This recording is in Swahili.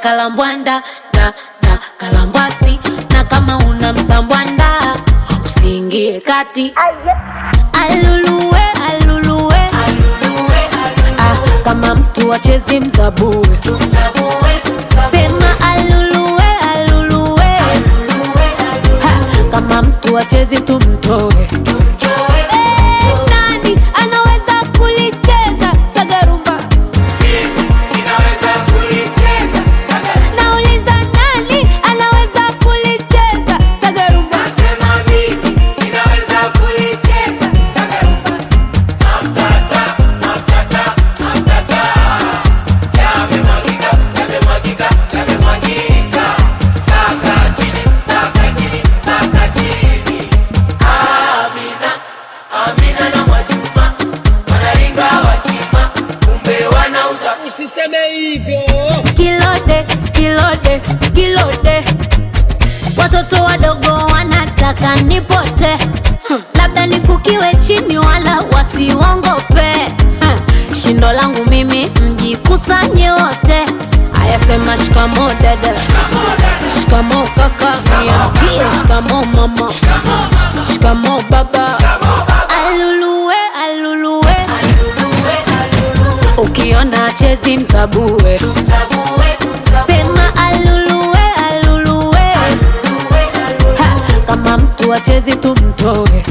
kalambwanda na kalambwasi, na kama una msambwanda usiingie kati. Aluluwe aluluwe aluluwe, kama mtu achezi mzabue, sema aluluwe aluluwe, kama mtu achezi tumtoe. Nani anaweza kulicheza sagarumba? Ninaweza kulicheza sagarumba. Nauliza nani anaweza kulicheza sagarumba? Nasema mimi ninaweza kulicheza sagarumba. Maftata, maftata, maftata. Yamemwagika, yamemwagika, yamemwagika. Taka chini, taka chini, taka chini. Amina, Amina na Mwajuma wanaringa wakima, kumbe wanauza. Usiseme hivyo. Kilode, kilode, kilode, watoto wadogo wanataka nipote. Labda nifukiwe chini wala wasiwongope. Shindo langu mimi mjikusanye wote. Ayasema shikamo dada, shikamo kaka, niambie shikamo mama, shikamo baba. Aluluwe aluluwe, ukiona chezi mzabue, sema aluluwe aluluwe, kama mtu achezi tumtoe.